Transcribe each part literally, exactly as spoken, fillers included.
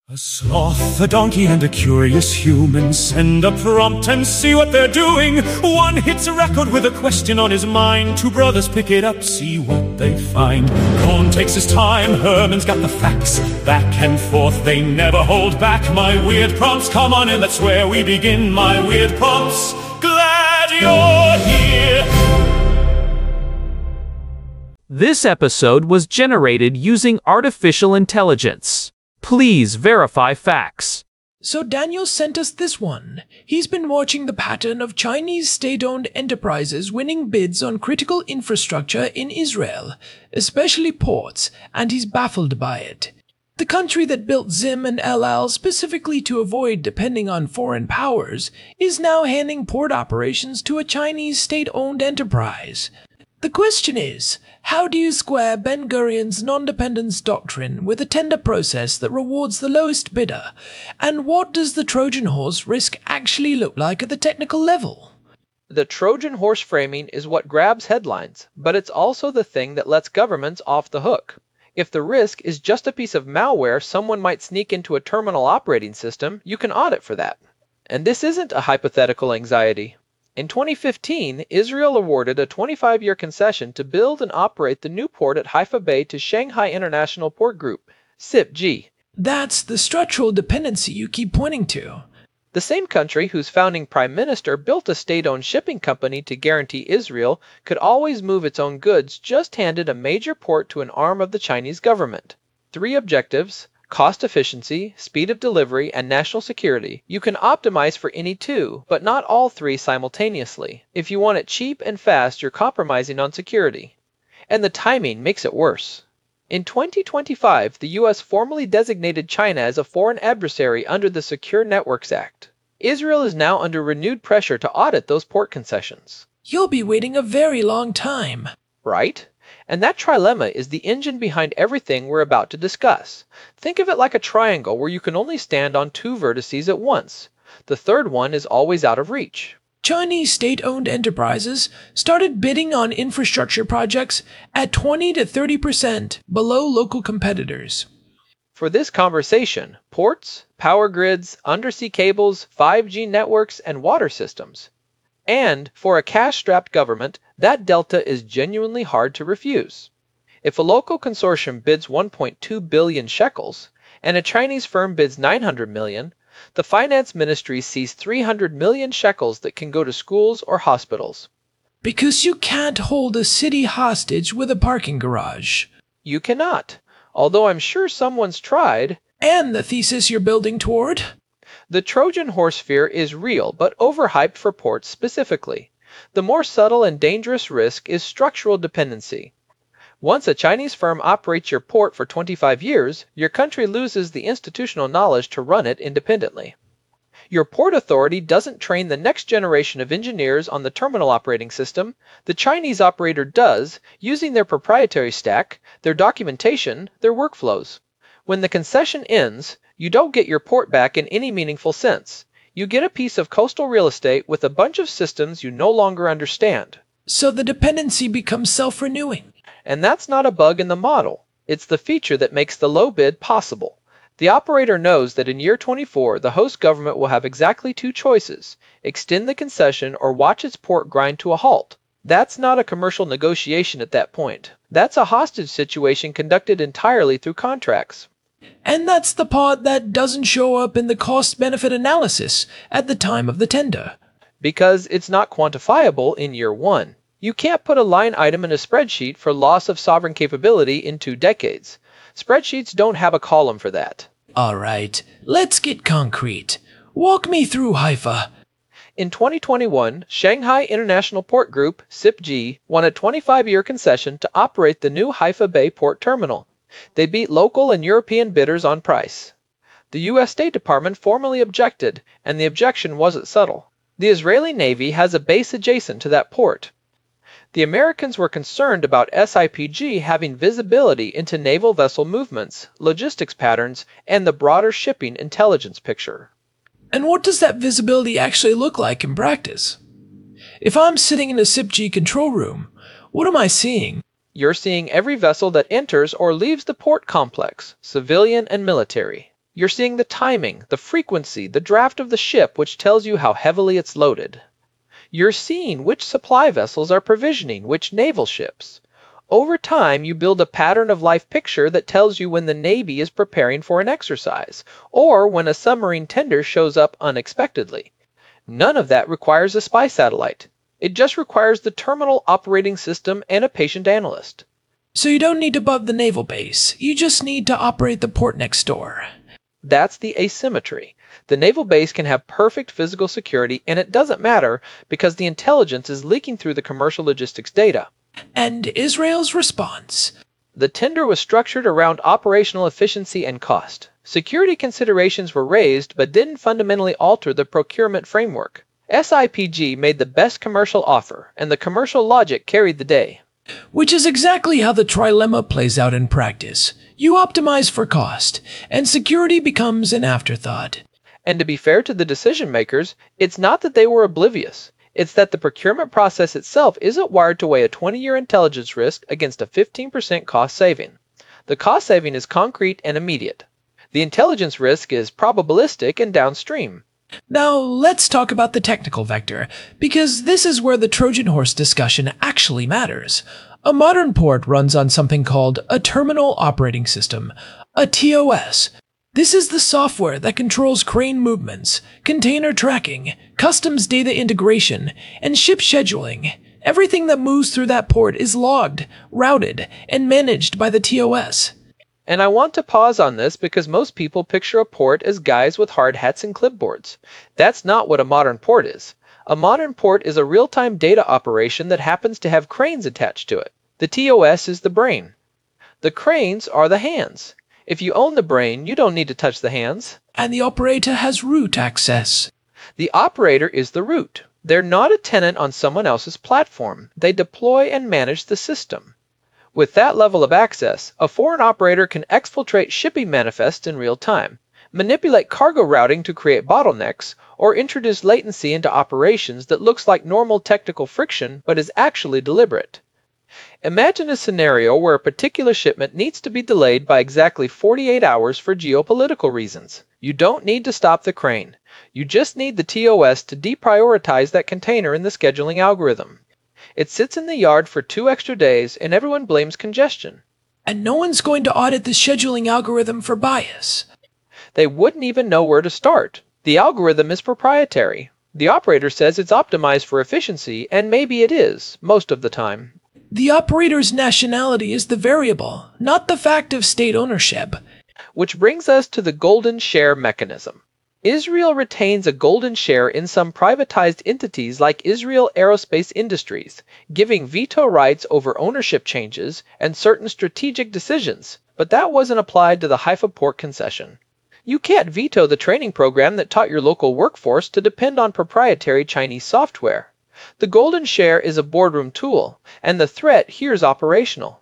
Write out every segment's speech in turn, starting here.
A sloth, a donkey, and a curious human send a prompt and see what they're doing. One hits a record with a question on his mind. Two brothers pick it up, see what they find. Cohn takes his time, Herman's got the facts. Back and forth, they never hold back. My weird prompts, come on in, that's where we begin. My weird prompts, glad you're here. This episode was generated using artificial intelligence. Please verify facts. So Daniel sent us this one. He's been watching the pattern of Chinese state-owned enterprises winning bids on critical infrastructure in Israel, especially ports, and he's baffled by it. The country that built Zim and El Al specifically to avoid depending on foreign powers is now handing port operations to a Chinese state-owned enterprise. The question is, how do you square Ben-Gurion's non-dependence doctrine with a tender process that rewards the lowest bidder? And what does the Trojan horse risk actually look like at the technical level? The Trojan horse framing is what grabs headlines, but it's also the thing that lets governments off the hook. If the risk is just a piece of malware someone might sneak into a terminal operating system, you can audit for that. And this isn't a hypothetical anxiety. In twenty fifteen, Israel awarded a twenty-five year concession to build and operate the new port at Haifa Bay to Shanghai International Port Group, S I P G. That's the structural dependency you keep pointing to. The same country whose founding prime minister built a state-owned shipping company to guarantee Israel could always move its own goods just handed a major port to an arm of the Chinese government. Three objectives: cost efficiency, speed of delivery, and national security. You can optimize for any two, but not all three simultaneously. If you want it cheap and fast, you're compromising on security. And the timing makes it worse. In twenty twenty-five, the U S formally designated China as a foreign adversary under the Secure Networks Act. Israel is now under renewed pressure to audit those port concessions. You'll be waiting a very long time. Right? And that trilemma is the engine behind everything we're about to discuss. Think of it like a triangle where you can only stand on two vertices at once. The third one is always out of reach. Chinese state-owned enterprises started bidding on infrastructure projects at twenty to thirty percent below local competitors. For this conversation, ports, power grids, undersea cables, five G networks, and water systems. And for a cash-strapped government, that delta is genuinely hard to refuse. If a local consortium bids one point two billion shekels, and a Chinese firm bids nine hundred million, the finance ministry sees three hundred million shekels that can go to schools or hospitals. Because you can't hold a city hostage with a parking garage. You cannot, although I'm sure someone's tried. And the thesis you're building toward? The Trojan horse fear is real, but overhyped for ports specifically. The more subtle and dangerous risk is structural dependency. Once a Chinese firm operates your port for twenty-five years, your country loses the institutional knowledge to run it independently. Your port authority doesn't train the next generation of engineers on the terminal operating system. The Chinese operator does, using their proprietary stack, their documentation, their workflows. When the concession ends, you don't get your port back in any meaningful sense. You get a piece of coastal real estate with a bunch of systems you no longer understand. So the dependency becomes self-renewing. And that's not a bug in the model. It's the feature that makes the low bid possible. The operator knows that in year twenty-four, the host government will have exactly two choices: extend the concession or watch its port grind to a halt. That's not a commercial negotiation at that point. That's a hostage situation conducted entirely through contracts. And that's the part that doesn't show up in the cost-benefit analysis at the time of the tender. Because it's not quantifiable in year one. You can't put a line item in a spreadsheet for loss of sovereign capability in two decades. Spreadsheets don't have a column for that. All right, let's get concrete. Walk me through Haifa. In twenty twenty-one, Shanghai International Port Group, S I P G, won a twenty-five year concession to operate the new Haifa Bay port terminal. They beat local and European bidders on price. The U S State Department formally objected, and the objection wasn't subtle. The Israeli Navy has a base adjacent to that port. The Americans were concerned about S I P G having visibility into naval vessel movements, logistics patterns, and the broader shipping intelligence picture. And what does that visibility actually look like in practice? If I'm sitting in a S I P G control room, what am I seeing? You're seeing every vessel that enters or leaves the port complex, civilian and military. You're seeing the timing, the frequency, the draft of the ship, which tells you how heavily it's loaded. You're seeing which supply vessels are provisioning which naval ships. Over time, you build a pattern of life picture that tells you when the Navy is preparing for an exercise, or when a submarine tender shows up unexpectedly. None of that requires a spy satellite. It just requires the terminal operating system and a patient analyst. So you don't need to bug the naval base, you just need to operate the port next door. That's the asymmetry. The naval base can have perfect physical security, and it doesn't matter because the intelligence is leaking through the commercial logistics data. And Israel's response? The tender was structured around operational efficiency and cost. Security considerations were raised but didn't fundamentally alter the procurement framework. S I P G made the best commercial offer, and the commercial logic carried the day. Which is exactly how the trilemma plays out in practice. You optimize for cost, and security becomes an afterthought. And to be fair to the decision makers, it's not that they were oblivious. It's that the procurement process itself isn't wired to weigh a twenty-year intelligence risk against a fifteen percent cost saving. The cost saving is concrete and immediate. The intelligence risk is probabilistic and downstream. Now, let's talk about the technical vector, because this is where the Trojan horse discussion actually matters. A modern port runs on something called a Terminal Operating System, a T O S. This is the software that controls crane movements, container tracking, customs data integration, and ship scheduling. Everything that moves through that port is logged, routed, and managed by the T O S. And I want to pause on this because most people picture a port as guys with hard hats and clipboards. That's not what a modern port is. A modern port is a real-time data operation that happens to have cranes attached to it. The T O S is the brain. The cranes are the hands. If you own the brain, you don't need to touch the hands. And the operator has root access. The operator is the root. They're not a tenant on someone else's platform. They deploy and manage the system. With that level of access, a foreign operator can exfiltrate shipping manifests in real time, manipulate cargo routing to create bottlenecks, or introduce latency into operations that looks like normal technical friction but is actually deliberate. Imagine a scenario where a particular shipment needs to be delayed by exactly forty-eight hours for geopolitical reasons. You don't need to stop the crane. You just need the T O S to deprioritize that container in the scheduling algorithm. It sits in the yard for two extra days and everyone blames congestion. And no one's going to audit the scheduling algorithm for bias. They wouldn't even know where to start. The algorithm is proprietary. The operator says it's optimized for efficiency, and maybe it is, most of the time. The operator's nationality is the variable, not the fact of state ownership. Which brings us to the golden share mechanism. Israel retains a golden share in some privatized entities like Israel Aerospace Industries, giving veto rights over ownership changes and certain strategic decisions, but that wasn't applied to the Haifa port concession. You can't veto the training program that taught your local workforce to depend on proprietary Chinese software. The golden share is a boardroom tool, and the threat here is operational.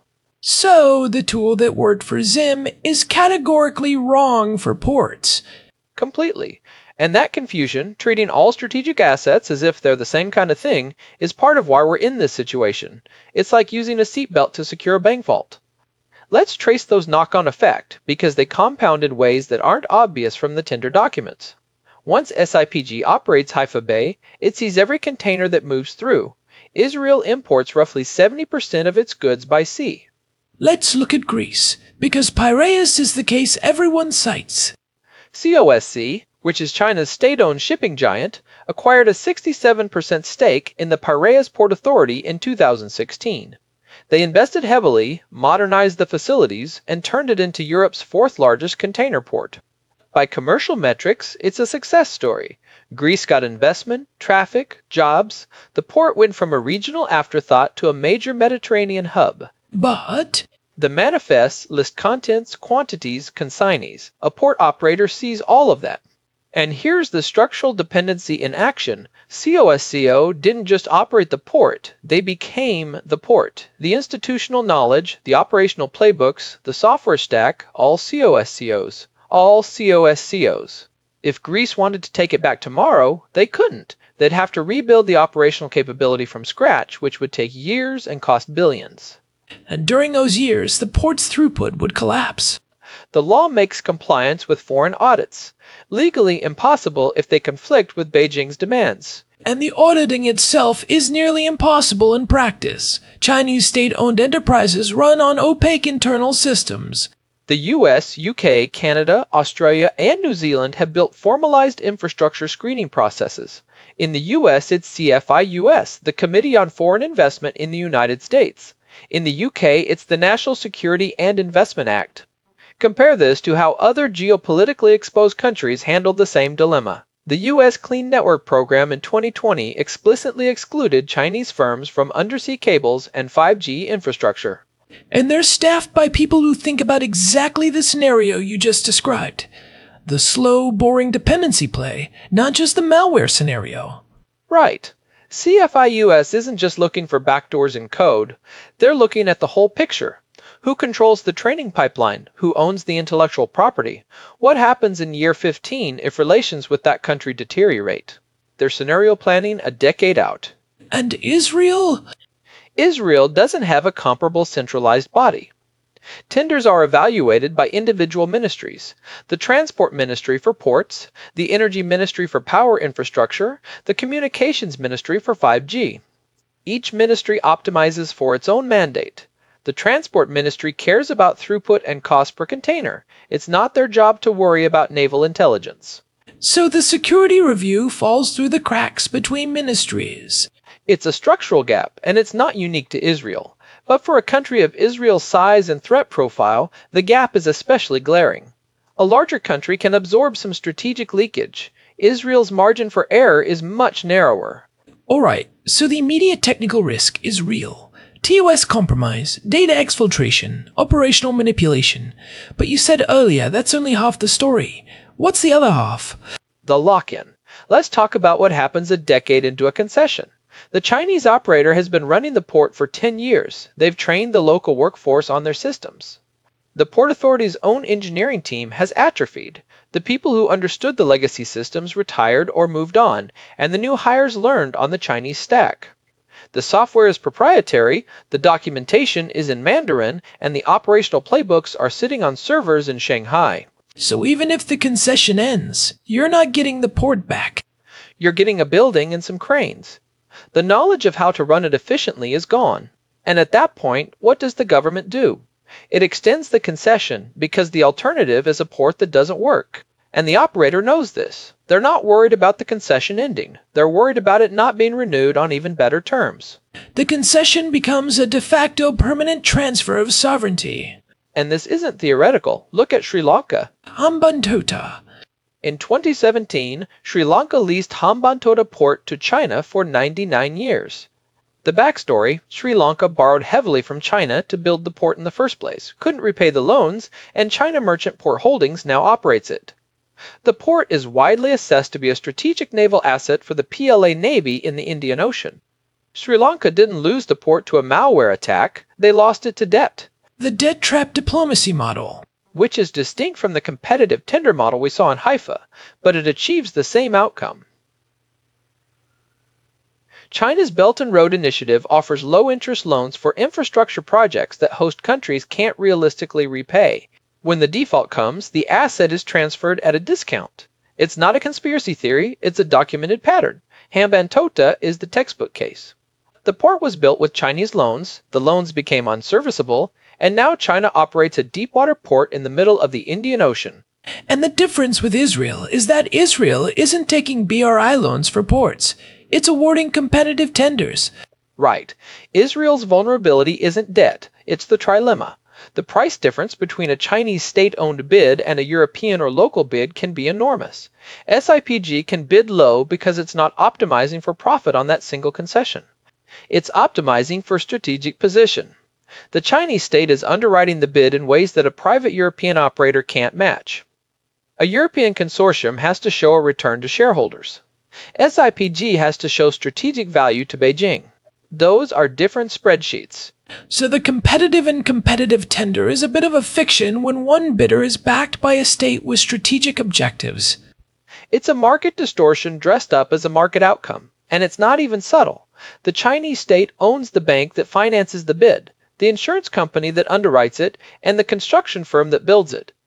So, the tool that worked for Zim is categorically wrong for ports. Completely. And that confusion, treating all strategic assets as if they're the same kind of thing, is part of why we're in this situation. It's like using a seatbelt to secure a bank vault. Let's trace those knock-on effects, because they compound in ways that aren't obvious from the tender documents. Once S I P G operates Haifa Bay, it sees every container that moves through. Israel imports roughly seventy percent of its goods by sea. Let's look at Greece, because Piraeus is the case everyone cites. C O S C, which is China's state-owned shipping giant, acquired a sixty-seven percent stake in the Piraeus Port Authority in two thousand sixteen. They invested heavily, modernized the facilities, and turned it into Europe's fourth-largest container port. By commercial metrics, it's a success story. Greece got investment, traffic, jobs. The port went from a regional afterthought to a major Mediterranean hub. But the manifests list contents, quantities, consignees. A port operator sees all of that. And here's the structural dependency in action. C O S C O didn't just operate the port, they became the port. The institutional knowledge, the operational playbooks, the software stack, all C O S C Os. All C O S C Os. If Greece wanted to take it back tomorrow, they couldn't. They'd have to rebuild the operational capability from scratch, which would take years and cost billions. And during those years, the port's throughput would collapse. The law makes compliance with foreign audits legally impossible if they conflict with Beijing's demands. And the auditing itself is nearly impossible in practice. Chinese state-owned enterprises run on opaque internal systems. The U S, U K, Canada, Australia, and New Zealand have built formalized infrastructure screening processes. In the U S, it's C F I U S, the Committee on Foreign Investment in the United States. In the U K, it's the National Security and Investment Act. Compare this to how other geopolitically exposed countries handled the same dilemma. The U S Clean Network Program in twenty twenty explicitly excluded Chinese firms from undersea cables and five G infrastructure. And they're staffed by people who think about exactly the scenario you just described. The slow, boring dependency play, not just the malware scenario. Right. C F I U S isn't just looking for backdoors in code. They're looking at the whole picture. Who controls the training pipeline? Who owns the intellectual property? What happens in year fifteen if relations with that country deteriorate? They're scenario planning a decade out. And Israel? Israel doesn't have a comparable centralized body. Tenders are evaluated by individual ministries: the Transport Ministry for ports, the Energy Ministry for power infrastructure, the Communications Ministry for five G. Each ministry optimizes for its own mandate. The Transport Ministry cares about throughput and cost per container. It's not their job to worry about naval intelligence. So the security review falls through the cracks between ministries. It's a structural gap, and it's not unique to Israel. But for a country of Israel's size and threat profile, the gap is especially glaring. A larger country can absorb some strategic leakage. Israel's margin for error is much narrower. Alright, so the immediate technical risk is real. T O S compromise, data exfiltration, operational manipulation. But you said earlier that's only half the story. What's the other half? The lock-in. Let's talk about what happens a decade into a concession. The Chinese operator has been running the port for ten years. They've trained the local workforce on their systems. The Port Authority's own engineering team has atrophied. The people who understood the legacy systems retired or moved on, and the new hires learned on the Chinese stack. The software is proprietary, the documentation is in Mandarin, and the operational playbooks are sitting on servers in Shanghai. So even if the concession ends, you're not getting the port back. You're getting a building and some cranes. The knowledge of how to run it efficiently is gone. And at that point, what does the government do? It extends the concession because the alternative is a port that doesn't work. And the operator knows this. They're not worried about the concession ending. They're worried about it not being renewed on even better terms. The concession becomes a de facto permanent transfer of sovereignty. And this isn't theoretical. Look at Sri Lanka. Hambantota. In twenty seventeen, Sri Lanka leased Hambantota Port to China for ninety-nine years. The backstory: Sri Lanka borrowed heavily from China to build the port in the first place, couldn't repay the loans, and China Merchant Port Holdings now operates it. The port is widely assessed to be a strategic naval asset for the P L A Navy in the Indian Ocean. Sri Lanka didn't lose the port to a malware attack, they lost it to debt. The debt trap diplomacy model. Which is distinct from the competitive tender model we saw in Haifa, but it achieves the same outcome. China's Belt and Road Initiative offers low-interest loans for infrastructure projects that host countries can't realistically repay. When the default comes, the asset is transferred at a discount. It's not a conspiracy theory, it's a documented pattern. Hambantota is the textbook case. The port was built with Chinese loans, the loans became unserviceable, and now China operates a deepwater port in the middle of the Indian Ocean. And the difference with Israel is that Israel isn't taking B R I loans for ports. It's awarding competitive tenders. Right. Israel's vulnerability isn't debt, it's the trilemma. The price difference between a Chinese state-owned bid and a European or local bid can be enormous. S I P G can bid low because it's not optimizing for profit on that single concession. It's optimizing for strategic position. The Chinese state is underwriting the bid in ways that a private European operator can't match. A European consortium has to show a return to shareholders. S I P G has to show strategic value to Beijing. Those are different spreadsheets. So the competitive and competitive tender is a bit of a fiction when one bidder is backed by a state with strategic objectives. It's a market distortion dressed up as a market outcome, and it's not even subtle. The Chinese state owns the bank that finances the bid, the insurance company that underwrites it, and the construction firm that builds it.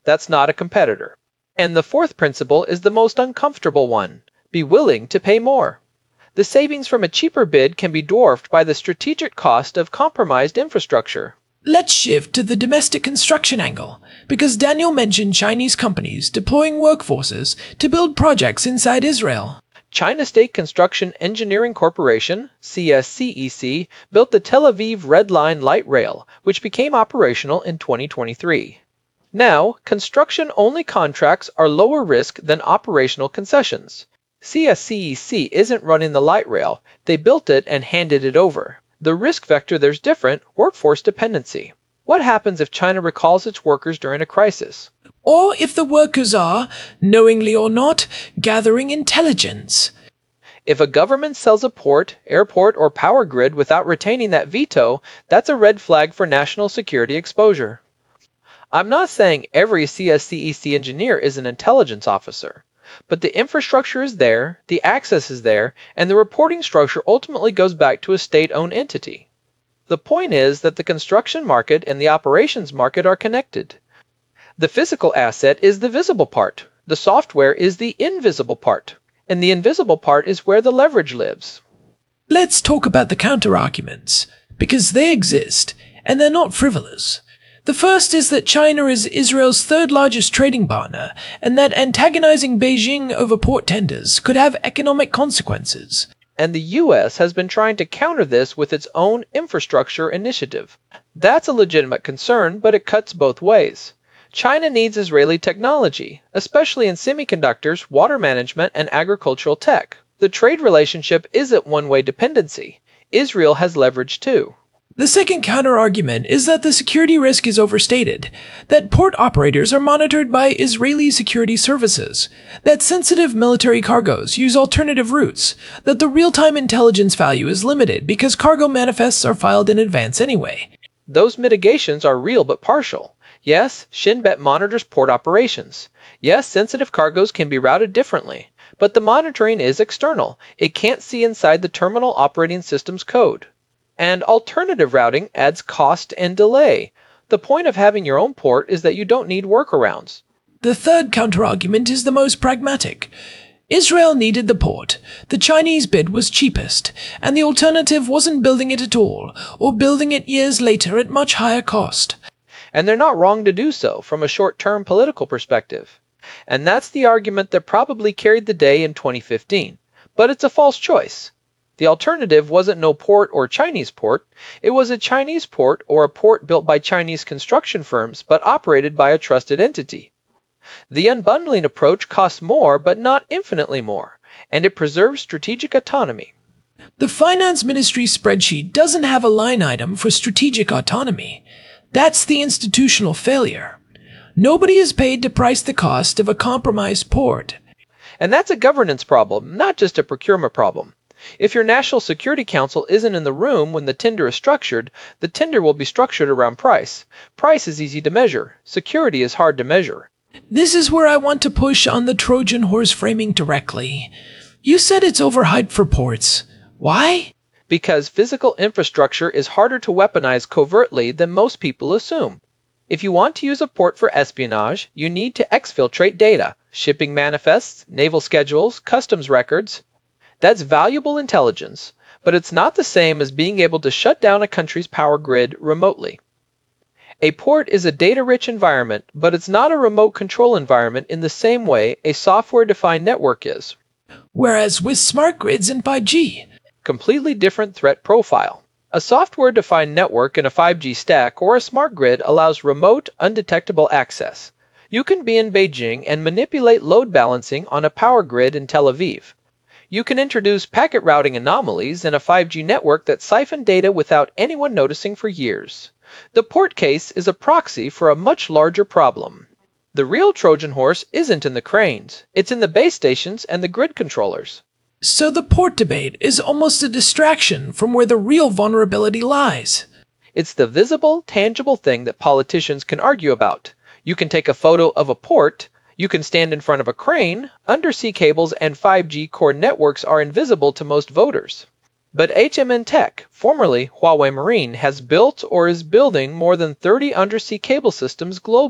That's not a competitor. And the fourth principle is the most uncomfortable one. Be willing to pay more. The savings from a cheaper bid can be dwarfed by the strategic cost of compromised infrastructure. Let's shift to the domestic construction angle, because Daniel mentioned Chinese companies deploying workforces to build projects inside Israel. China State Construction Engineering Corporation, C S C E C, built the Tel Aviv Red Line light rail, which became operational in twenty twenty-three. Now, construction-only contracts are lower risk than operational concessions. C S C E C isn't running the light rail, they built it and handed it over. The risk vector there's different, workforce dependency. What happens if China recalls its workers during a crisis? Or if the workers are, knowingly or not, gathering intelligence. If a government sells a port, airport, or power grid without retaining that veto, that's a red flag for national security exposure. I'm not saying every C S C E C engineer is an intelligence officer. But the infrastructure is there, the access is there, and the reporting structure ultimately goes back to a state-owned entity. The point is that the construction market and the operations market are connected. The physical asset is the visible part, the software is the invisible part, and the invisible part is where the leverage lives. Let's talk about the counter-arguments, because they exist, and they're not frivolous. The first is that China is Israel's third largest trading partner, and that antagonizing Beijing over port tenders could have economic consequences. And the U S has been trying to counter this with its own infrastructure initiative. That's a legitimate concern, but it cuts both ways. China needs Israeli technology, especially in semiconductors, water management, and agricultural tech. The trade relationship isn't one-way dependency. Israel has leverage too. The second counter-argument is that the security risk is overstated, that port operators are monitored by Israeli security services, that sensitive military cargoes use alternative routes, that the real-time intelligence value is limited because cargo manifests are filed in advance anyway. Those mitigations are real but partial. Yes, Shinbet monitors port operations. Yes, sensitive cargoes can be routed differently. But the monitoring is external. It can't see inside the terminal operating system's code. And alternative routing adds cost and delay. The point of having your own port is that you don't need workarounds. The third counterargument is the most pragmatic. Israel needed the port, the Chinese bid was cheapest, and the alternative wasn't building it at all, or building it years later at much higher cost. And they're not wrong to do so from a short-term political perspective. And that's the argument that probably carried the day in twenty fifteen. But it's a false choice. The alternative wasn't no port or Chinese port, it was a Chinese port or a port built by Chinese construction firms but operated by a trusted entity. The unbundling approach costs more but not infinitely more, and it preserves strategic autonomy. The finance ministry spreadsheet doesn't have a line item for strategic autonomy. That's the institutional failure. Nobody is paid to price the cost of a compromised port. And that's a governance problem, not just a procurement problem. If your National Security Council isn't in the room when the tender is structured, the tender will be structured around price. Price is easy to measure. Security is hard to measure. This is where I want to push on the Trojan horse framing directly. You said it's overhyped for ports. Why? Because physical infrastructure is harder to weaponize covertly than most people assume. If you want to use a port for espionage, you need to exfiltrate data, shipping manifests, naval schedules, customs records. That's valuable intelligence, but it's not the same as being able to shut down a country's power grid remotely. A port is a data-rich environment, but it's not a remote control environment in the same way a software-defined network is. Whereas with smart grids and five G, completely different threat profile. A software-defined network in a five G stack or a smart grid allows remote, undetectable access. You can be in Beijing and manipulate load balancing on a power grid in Tel Aviv. You can introduce packet routing anomalies in a five G network that siphon data without anyone noticing for years. The port case is a proxy for a much larger problem. The real Trojan horse isn't in the cranes, it's in the base stations and the grid controllers. So the port debate is almost a distraction from where the real vulnerability lies. It's the visible, tangible thing that politicians can argue about. You can take a photo of a port, you can stand in front of a crane, undersea cables and five G core networks are invisible to most voters. But H M N Tech, formerly Huawei Marine, has built or is building more than thirty undersea cable systems globally.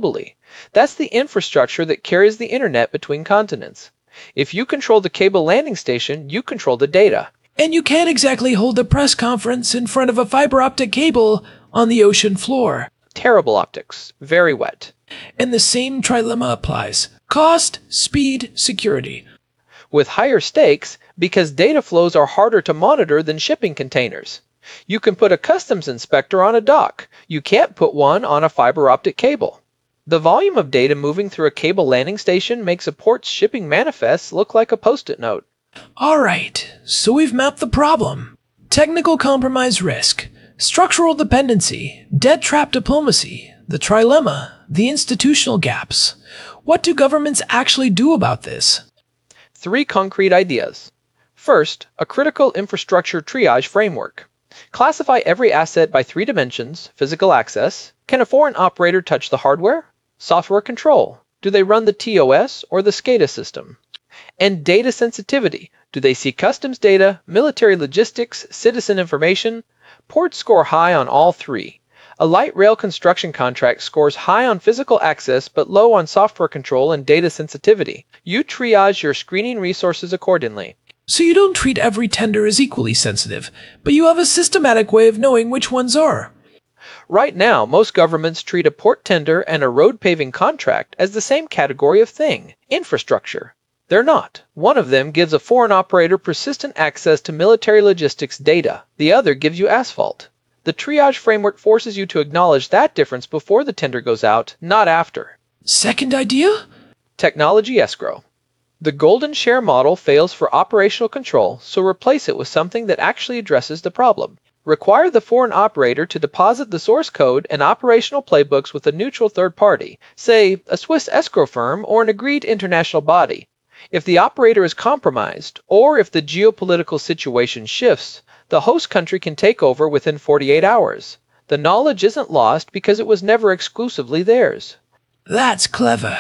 That's the infrastructure that carries the internet between continents. If you control the cable landing station, you control the data. And you can't exactly hold a press conference in front of a fiber optic cable on the ocean floor. Terrible optics. Very wet. And the same trilemma applies. Cost, speed, security. With higher stakes, because data flows are harder to monitor than shipping containers. You can put a customs inspector on a dock. You can't put one on a fiber optic cable. The volume of data moving through a cable landing station makes a port's shipping manifests look like a post-it note. All right, so we've mapped the problem. Technical compromise risk, structural dependency, debt trap diplomacy, the trilemma, the institutional gaps. What do governments actually do about this? Three concrete ideas. First, a critical infrastructure triage framework. Classify every asset by three dimensions: physical access. Can a foreign operator touch the hardware? Software control. Do they run the T O S or the SCADA system? And data sensitivity. Do they see customs data, military logistics, citizen information? Ports score high on all three. A light rail construction contract scores high on physical access but low on software control and data sensitivity. You triage your screening resources accordingly. So you don't treat every tender as equally sensitive, but you have a systematic way of knowing which ones are. Right now, most governments treat a port tender and a road paving contract as the same category of thing: infrastructure. They're not. One of them gives a foreign operator persistent access to military logistics data. The other gives you asphalt. The triage framework forces you to acknowledge that difference before the tender goes out, not after. Second idea? Technology escrow. The golden share model fails for operational control, so replace it with something that actually addresses the problem. Require the foreign operator to deposit the source code and operational playbooks with a neutral third party, say a Swiss escrow firm or an agreed international body. If the operator is compromised, or if the geopolitical situation shifts, the host country can take over within forty-eight hours. The knowledge isn't lost because it was never exclusively theirs. That's clever.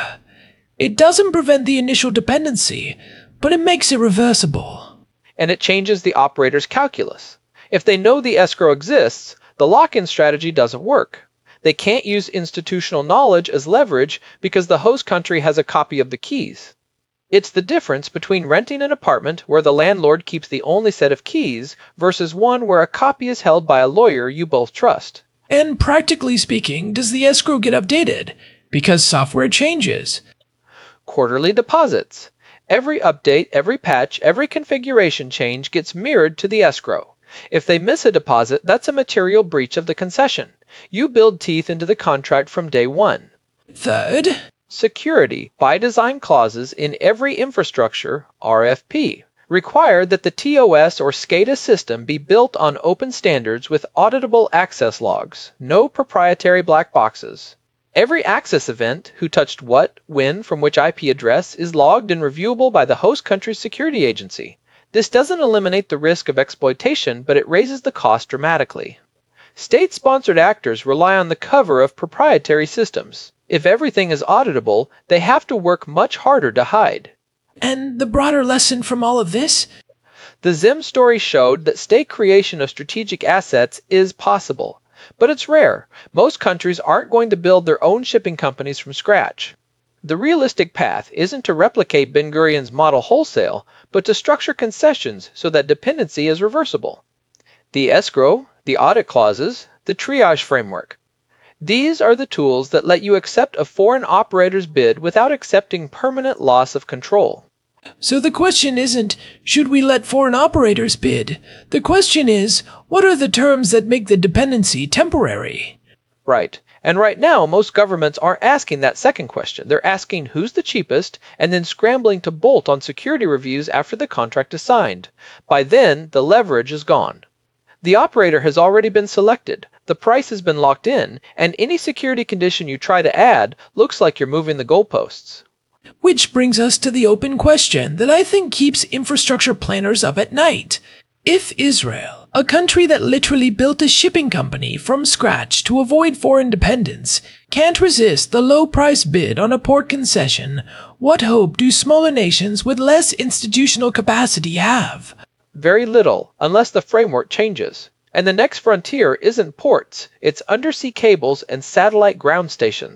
It doesn't prevent the initial dependency, but it makes it reversible. And it changes the operator's calculus. If they know the escrow exists, the lock-in strategy doesn't work. They can't use institutional knowledge as leverage because the host country has a copy of the keys. It's the difference between renting an apartment where the landlord keeps the only set of keys versus one where a copy is held by a lawyer you both trust. And practically speaking, does the escrow get updated? Because software changes. Quarterly deposits. Every update, every patch, every configuration change gets mirrored to the escrow. If they miss a deposit, that's a material breach of the concession. You build teeth into the contract from day one. Third, security by design clauses in every infrastructure, R F P, require that the T O S or SCADA system be built on open standards with auditable access logs, no proprietary black boxes. Every access event, who touched what, when, from which I P address, is logged and reviewable by the host country's security agency. This doesn't eliminate the risk of exploitation, but it raises the cost dramatically. State-sponsored actors rely on the cover of proprietary systems. If everything is auditable, they have to work much harder to hide. And the broader lesson from all of this? The Zim story showed that state creation of strategic assets is possible, but it's rare. Most countries aren't going to build their own shipping companies from scratch. The realistic path isn't to replicate Ben-Gurion's model wholesale, but to structure concessions so that dependency is reversible. The escrow, the audit clauses, the triage framework. These are the tools that let you accept a foreign operator's bid without accepting permanent loss of control. So the question isn't, should we let foreign operators bid? The question is, what are the terms that make the dependency temporary? Right. And right now, most governments aren't asking that second question. They're asking who's the cheapest and then scrambling to bolt on security reviews after the contract is signed. By then, the leverage is gone. The operator has already been selected, the price has been locked in, and any security condition you try to add looks like you're moving the goalposts. Which brings us to the open question that I think keeps infrastructure planners up at night. If Israel, a country that literally built a shipping company from scratch to avoid foreign dependence, can't resist the low-price bid on a port concession, what hope do smaller nations with less institutional capacity have? Very little, unless the framework changes. And the next frontier isn't ports, it's undersea cables and satellite ground stations.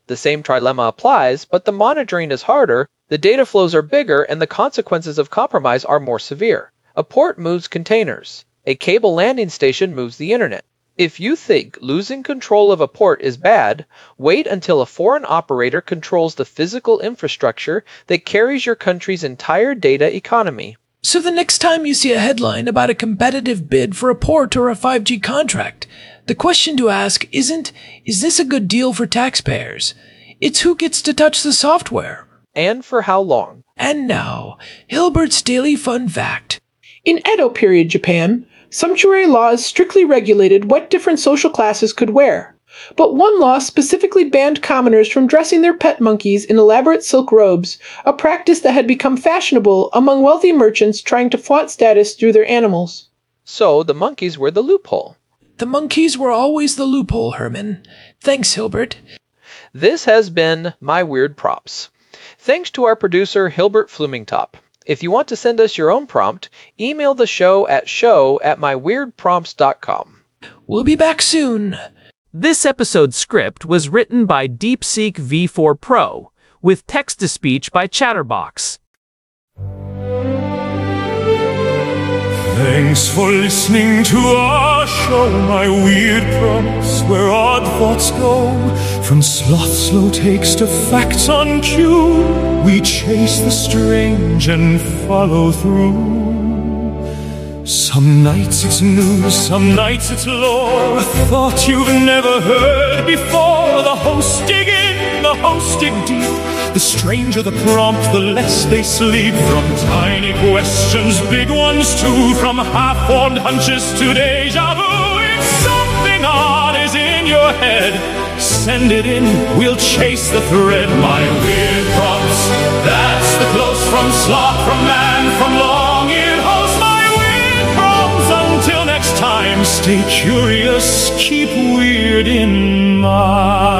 The same trilemma applies, but the monitoring is harder, the data flows are bigger, and the consequences of compromise are more severe. A port moves containers. A cable landing station moves the internet. If you think losing control of a port is bad, wait until a foreign operator controls the physical infrastructure that carries your country's entire data economy. So the next time you see a headline about a competitive bid for a port or a five G contract, the question to ask isn't, is this a good deal for taxpayers? It's who gets to touch the software. And for how long. And now, Hilbert's Daily Fun Fact. In Edo period Japan, sumptuary laws strictly regulated what different social classes could wear. But one law specifically banned commoners from dressing their pet monkeys in elaborate silk robes, a practice that had become fashionable among wealthy merchants trying to flaunt status through their animals. So the monkeys were the loophole. The monkeys were always the loophole, Herman. Thanks, Hilbert. This has been My Weird Prompts. Thanks to our producer, Hilbert Flumingtop. If you want to send us your own prompt, email the show at show at my weird prompts dot com. We'll be back soon. This episode's script was written by DeepSeek V four Pro, with text-to-speech by Chatterbox. Thanks for listening to our show, My Weird Prompts, where odd thoughts go. From sloth slow takes to facts on cue, we chase the strange and follow through. Some nights it's news, some nights it's lore, a thought you've never heard before. The hosts dig in, the hosts dig deep. The stranger the prompt, the less they sleep. From tiny questions, big ones too. From half-formed hunches to deja vu. If something odd is in your head, send it in, we'll chase the thread. My Weird Prompts, that's the close from sloth, from man, from long-eared host. My Weird Prompts, until next time, stay curious, keep weird in mind.